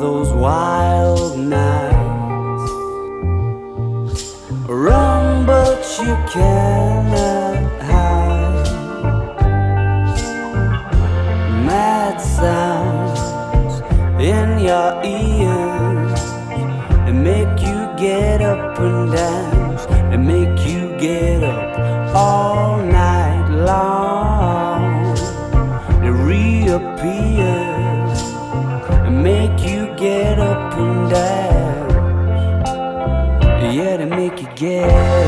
those wild nights. Run, but you cannot hide. Mad sounds in your ears, they make you get up and dance, they make you get up all night long. They reappear and make you get up and dance. Yeah, they make you get